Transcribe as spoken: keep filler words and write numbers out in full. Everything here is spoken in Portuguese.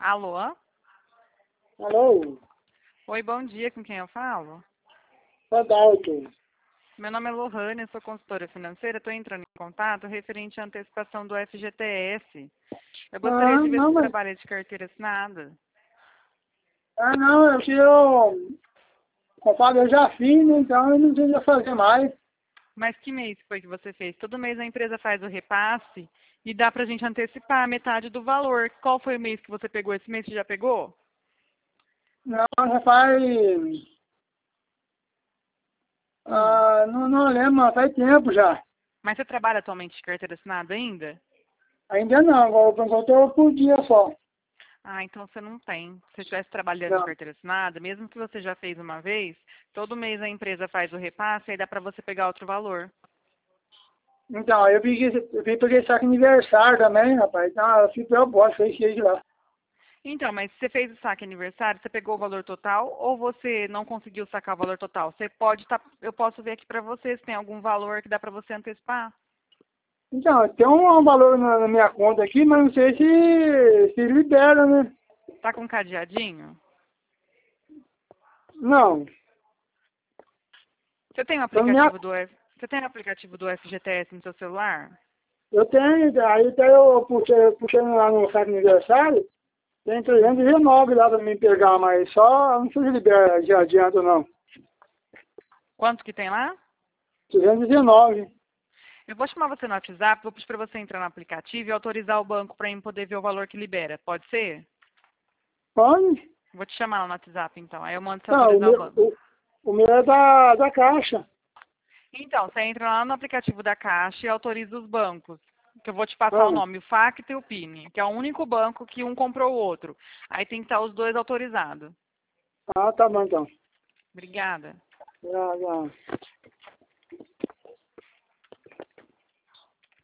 Alô? Alô? Oi, bom dia, com quem eu falo? Adalto. Meu nome é Lohane, eu sou consultora financeira, estou entrando em contato referente à antecipação do F G T S. Eu gostaria Ah, de ver não, se mas... trabalha de carteira assinada. Ah, não, é que eu... Conforme eu já fiz, né, então eu não precisa fazer mais. Mas que mês foi que você fez? Todo mês a empresa faz o repasse e dá pra gente antecipar metade do valor. Qual foi o mês que você pegou? Esse mês você já pegou? Não, já faz... Hum. Ah, não, não lembro, mas faz tempo já. Mas você trabalha atualmente de carteira assinada ainda? Ainda não, agora eu estou por dia só. Ah, então você não tem. Se você estivesse trabalhando de Não. carteira assinada, mesmo que você já fez uma vez, todo mês a empresa faz o repasse e aí dá para você pegar outro valor. Então, eu peguei, eu peguei saque aniversário também, rapaz. Então, eu fui proposta, fechei de lá. Então, mas você fez o saque aniversário, você pegou o valor total ou você não conseguiu sacar o valor total? Você pode estar, eu posso ver aqui para você se tem algum valor que dá para você antecipar. Então, tem um valor na, na minha conta aqui, mas não sei se, se libera, né? Tá com cadeadinho? Não. Você tem o Então, minha, aplicativo do F... você tem o aplicativo do F G T S no seu celular? eu tenho, aí até eu puxei, puxei lá no saque aniversário, tem trezentos e nove lá pra mim pegar, mas só não sei se libera de adianto não. Quanto que tem lá? trezentos e nove. Eu vou chamar você no WhatsApp, vou pedir para você entrar no aplicativo e autorizar o banco para mim poder ver o valor que libera. Pode ser? Pode? Vou te chamar lá no WhatsApp, então. Aí eu mando você Não, o autorizar o meu, banco. o, o meu é da, da Caixa. Então, você entra lá no aplicativo da Caixa e autoriza os bancos. Que eu vou te passar o Ah, nome, o Facta e o Pini, que é o único banco que um comprou o outro. Aí tem que estar os dois autorizados. ah, tá bom então. Obrigada. Já, já.